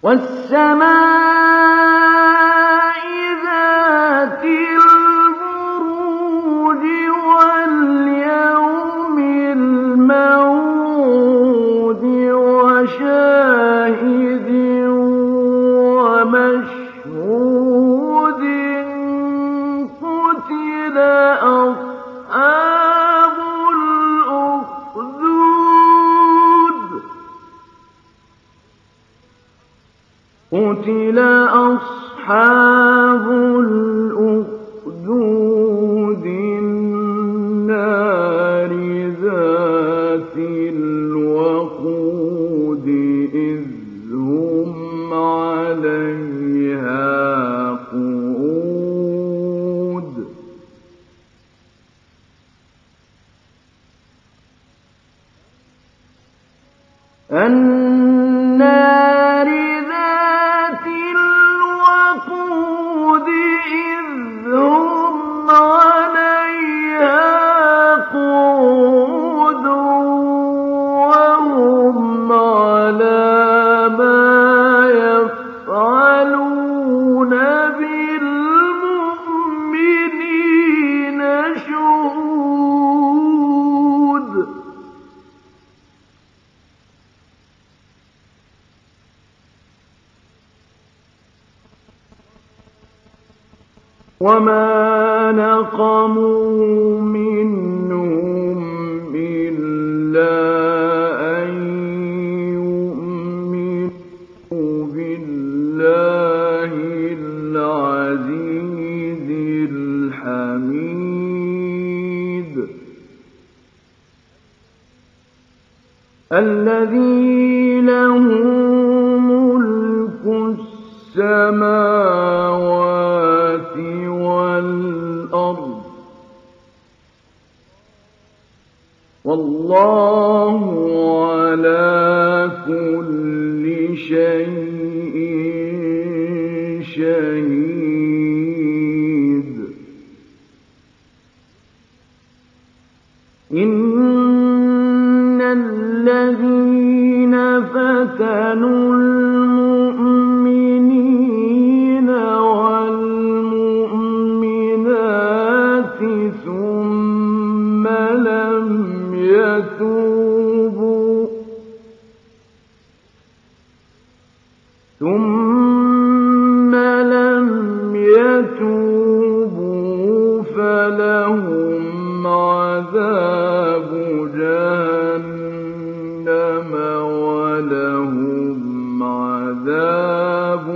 والسماء ذات البروج واليوم الموعود وشاهد ومشهود قتل أصحاب الأخدود النار ذات الوقود إذ هم عليها قعود النار ذات الوقود إذ هم عليها قعود وهم على ما يفعلون بالمؤمنين شهود وما نقموا منهم إلا أن يؤمنوا بالله العزيز الحميد الذي له ملك السماوات والأرض والله على كل شيء شهيد إن الذين فتنوا المؤمنين والمؤمنات ثم لم يتوبوا فلهم عذاب جهنم ولهم عذاب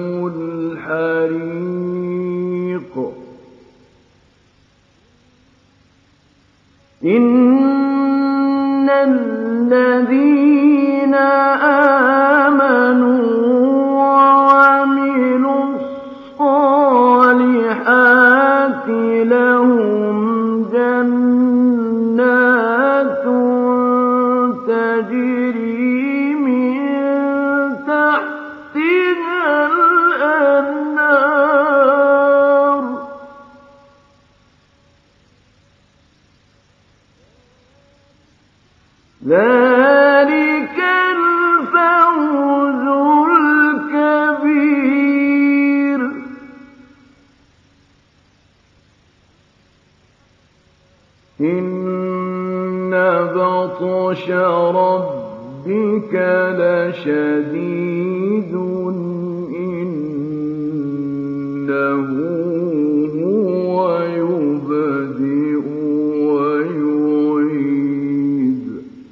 الحريق إن الذين آمنوا وعملوا الصالحات لهم جنات تجري من تحتها الأنهار ذلك الفوز الكبير إن بطش ربك لشديد إنه هو يبدئ ويعيد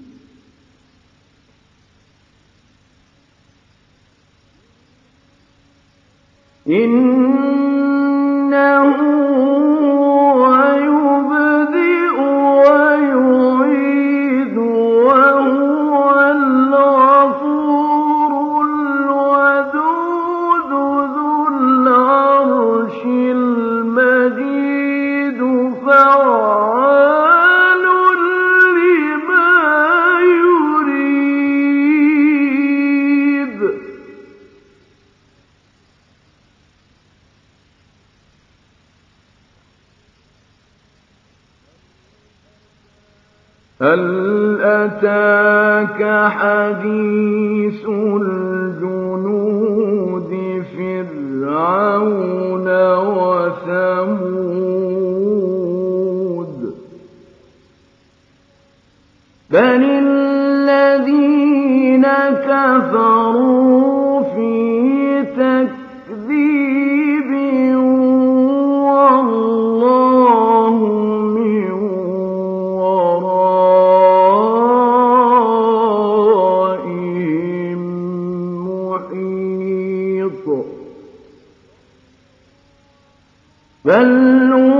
إنه هو يبدئ ويعيد وهو الغفور الودود ذو العرش المجيد فعال لما يريد هل أتاك حديث الجنود بل